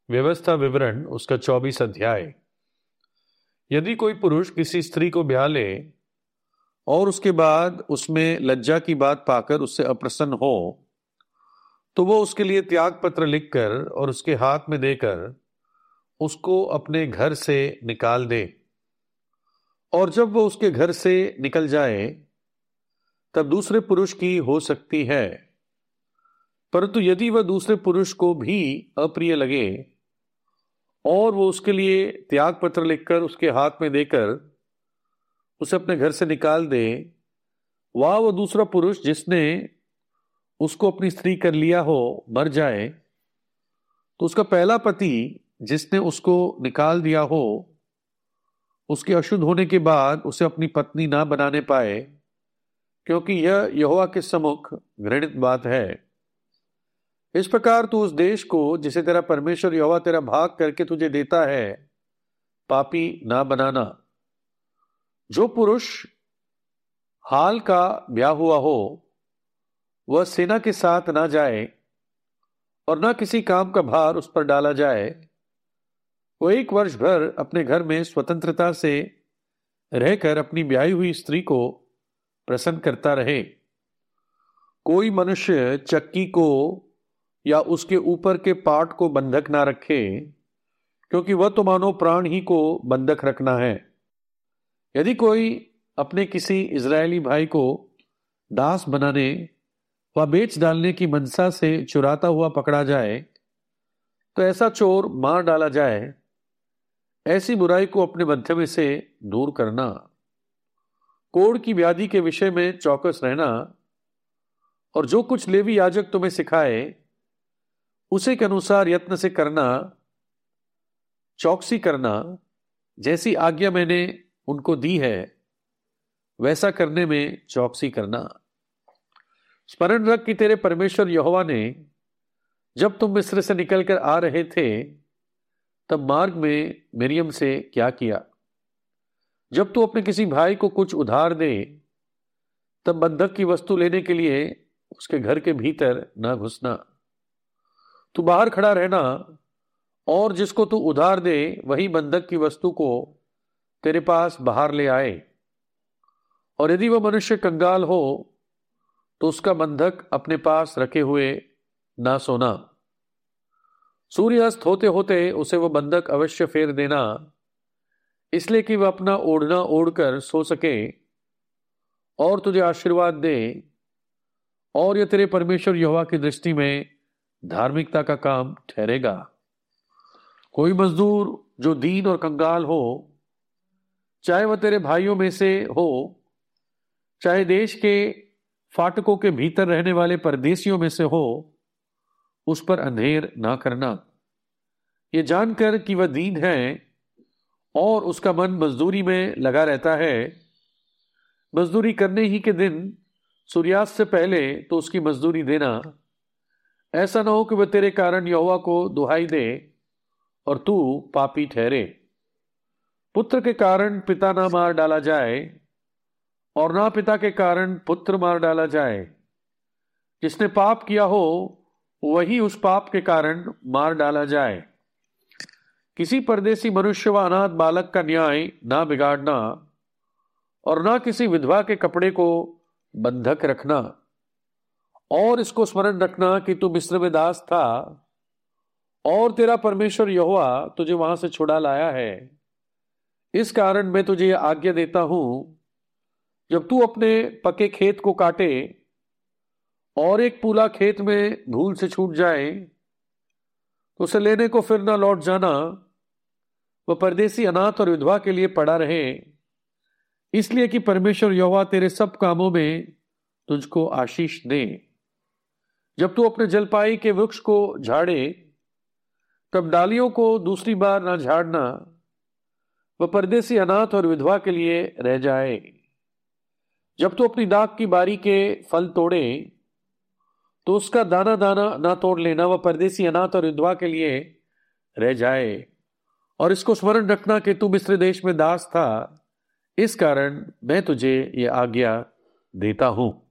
व्यवस्था विवरण उसका 24 अध्याय। यदि कोई पुरुष किसी स्त्री को ब्याह ले और उसके बाद उसमें लज्जा की बात पाकर उससे अप्रसन्न हो, तो वो उसके लिए त्याग पत्र लिखकर और उसके हाथ में देकर उसको अपने घर से निकाल दे। और जब वो उसके घर से निकल जाए तब दूसरे पुरुष की हो सकती है। परंतु यदि वह दूसरे पुरुष को भी अप्रिय लगे और वो उसके लिए त्याग पत्र लिखकर उसके हाथ में देकर उसे अपने घर से निकाल दे, वो दूसरा पुरुष जिसने उसको अपनी स्त्री कर लिया हो मर जाए, तो उसका पहला पति जिसने उसको निकाल दिया हो उसके अशुद्ध होने के बाद उसे अपनी पत्नी ना बनाने पाए, क्योंकि यह यहोवा के सम्मुख घृणित बात है। इस प्रकार तू उस देश को जिसे तेरा परमेश्वर यहोवा तेरा भाग करके तुझे देता है पापी ना बनाना। जो पुरुष हाल का ब्याह हुआ हो वह सेना के साथ ना जाए और ना किसी काम का भार उस पर डाला जाए। वो 1 वर्ष भर अपने घर में स्वतंत्रता से रहकर अपनी ब्याही हुई स्त्री को प्रसन्न करता रहे। कोई मनुष्य चक्की को या उसके ऊपर के पाट को बंधक ना रखे, क्योंकि वह तो मानो प्राण ही को बंधक रखना है। यदि कोई अपने किसी इजरायली भाई को दास बनाने व बेच डालने की मनसा से चुराता हुआ पकड़ा जाए, तो ऐसा चोर मार डाला जाए। ऐसी बुराई को अपने मध्य में से दूर करना। कोढ़ की व्याधि के विषय में चौकस रहना, और जो कुछ लेवी याजक तुम्हें सिखाए उसे के अनुसार यत्न से करना। चौकसी करना, जैसी आज्ञा मैंने उनको दी है वैसा करने में चौकसी करना। स्मरण रख कि तेरे परमेश्वर यहोवा ने जब तुम मिस्र से निकलकर आ रहे थे तब मार्ग में मिरियम से क्या किया। जब तू अपने किसी भाई को कुछ उधार दे तब बंधक की वस्तु लेने के लिए उसके घर के भीतर न घुसना। तू बाहर खड़ा रहना, और जिसको तू उधार दे वही बंधक की वस्तु को तेरे पास बाहर ले आए। और यदि वह मनुष्य कंगाल हो तो उसका बंधक अपने पास रखे हुए ना सोना। सूर्यास्त होते होते उसे वह बंधक अवश्य फेर देना, इसलिए कि वह अपना ओढ़ना ओढ़कर सो सके और तुझे आशीर्वाद दे। और यह तेरे परमेश्वर यहोवा की दृष्टि में धार्मिकता का काम ठहरेगा। कोई मजदूर जो दीन और कंगाल हो, चाहे वह तेरे भाइयों में से हो, चाहे देश के फाटकों के भीतर रहने वाले परदेशियों में से हो, उस पर अंधेर ना करना। ये जानकर कि वह दीन है और उसका मन मजदूरी में लगा रहता है। मजदूरी करने ही के दिन सूर्यास्त से पहले तो उसकी मजदूरी देना। ऐसा ना हो कि वह तेरे कारण यहोवा को दुहाई दे और तू पापी ठहरे। पुत्र के कारण पिता ना मार डाला जाए और ना पिता के कारण पुत्र मार डाला जाए। जिसने पाप किया हो वही उस पाप के कारण मार डाला जाए। किसी परदेसी मनुष्य व अनाथ बालक का न्याय ना बिगाड़ना, और ना किसी विधवा के कपड़े को बंधक रखना। और इसको स्मरण रखना कि तू मिस्र में दास था और तेरा परमेश्वर यहोवा तुझे वहां से छुड़ा लाया है। इस कारण मैं तुझे यह आज्ञा देता हूं, जब तू अपने पके खेत को काटे और एक पूला खेत में धूल से छूट जाए तो उसे लेने को फिर ना लौट जाना। वह परदेसी अनाथ और विधवा के लिए पड़ा रहे, इसलिए कि परमेश्वर यहोवा तेरे सब कामों में तुझको आशीष दे। जब तू अपने जलपाई के वृक्ष को झाड़े तब डालियों को दूसरी बार ना झाड़ना। वह परदेसी अनाथ और विधवा के लिए रह जाए। जब तू अपनी दाख की बारी के फल तोड़े तो उसका दाना दाना ना तोड़ लेना। वह परदेसी अनाथ और विधवा के लिए रह जाए। और इसको स्मरण रखना कि तू मिस्र देश में दास था, इस कारण मैं तुझे ये आज्ञा देता हूं।